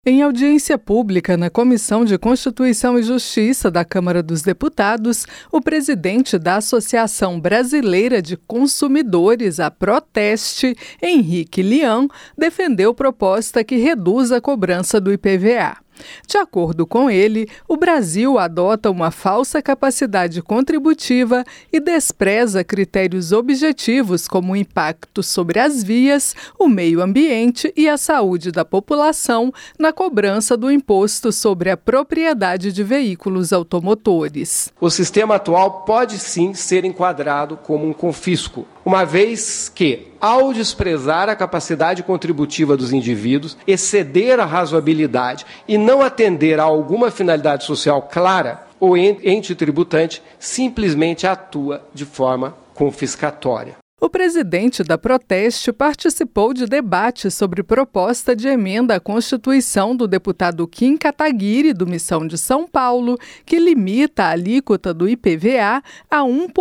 Em audiência pública na Comissão de Constituição e Justiça da Câmara dos Deputados, o presidente da Associação Brasileira de Consumidores, a Proteste, Henrique Lian, defendeu proposta que reduz a cobrança do IPVA. De acordo com ele, o Brasil adota uma falsa capacidade contributiva e despreza critérios objetivos como o impacto sobre as vias, o meio ambiente e a saúde da população na cobrança do imposto sobre a propriedade de veículos automotores. O sistema atual pode sim ser enquadrado como um confisco, uma vez que, ao desprezar a capacidade contributiva dos indivíduos, exceder a razoabilidade e não atender a alguma finalidade social clara, o ente tributante simplesmente atua de forma confiscatória. O presidente da Proteste participou de debate sobre proposta de emenda à Constituição do deputado Kim Kataguiri, do Missão de São Paulo, que limita a alíquota do IPVA a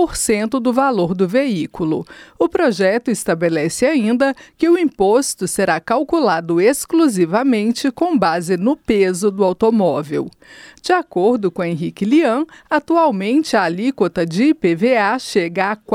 1% do valor do veículo. O projeto estabelece ainda que o imposto será calculado exclusivamente com base no peso do automóvel. De acordo com Henrique Lian, atualmente a alíquota de IPVA chega a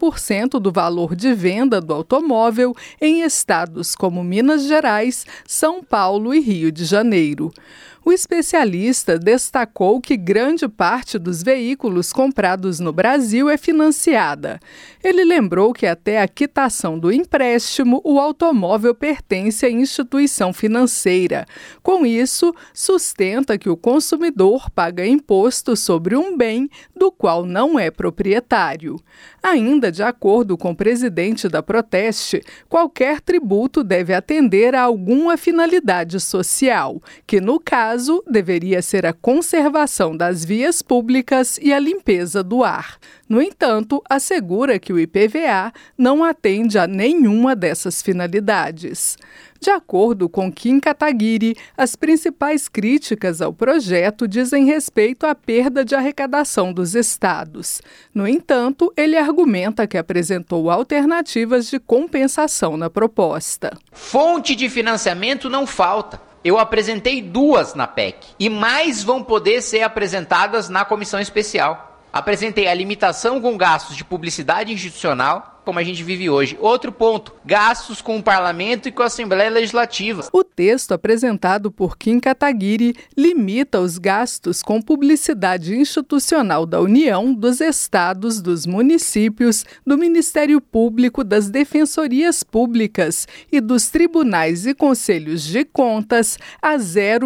4% do valor de venda do automóvel em estados como Minas Gerais, São Paulo e Rio de Janeiro. O especialista destacou que grande parte dos veículos comprados no Brasil é financiada. Ele lembrou que até a quitação do empréstimo, o automóvel pertence à instituição financeira. Com isso, sustenta que o consumidor paga imposto sobre um bem do qual não é proprietário. Ainda de acordo com o presidente da Proteste, qualquer tributo deve atender a alguma finalidade social, que no caso deveria ser a conservação das vias públicas e a limpeza do ar. No entanto, assegura que o IPVA não atende a nenhuma dessas finalidades. De acordo com Kim Kataguiri, as principais críticas ao projeto dizem respeito à perda de arrecadação dos estados. No entanto, ele argumenta que apresentou alternativas de compensação na proposta. Fonte de financiamento não falta. Eu apresentei 2 na PEC e mais vão poder ser apresentadas na comissão especial. Apresentei a limitação com gastos de publicidade institucional, como a gente vive hoje. Outro ponto, gastos com o Parlamento e com a Assembleia Legislativa. O texto apresentado por Kim Kataguiri limita os gastos com publicidade institucional da União, dos estados, dos municípios, do Ministério Público, das defensorias públicas e dos tribunais e conselhos de contas a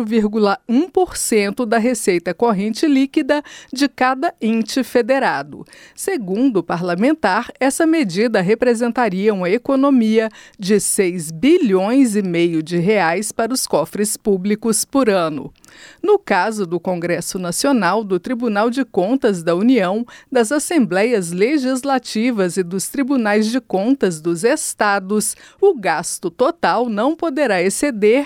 0,1% da receita corrente líquida de cada ente federado. Segundo o parlamentar, essa medida representaria uma economia de 6,5 bilhões de reais para os cofres públicos por ano. No caso do Congresso Nacional, do Tribunal de Contas da União, das Assembleias Legislativas e dos Tribunais de Contas dos Estados, o gasto total não poderá exceder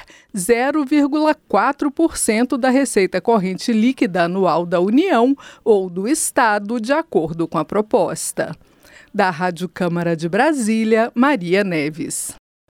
0,4% da receita corrente líquida anual da União ou do Estado, de acordo com a proposta. Da Rádio Câmara de Brasília, Maria Neves.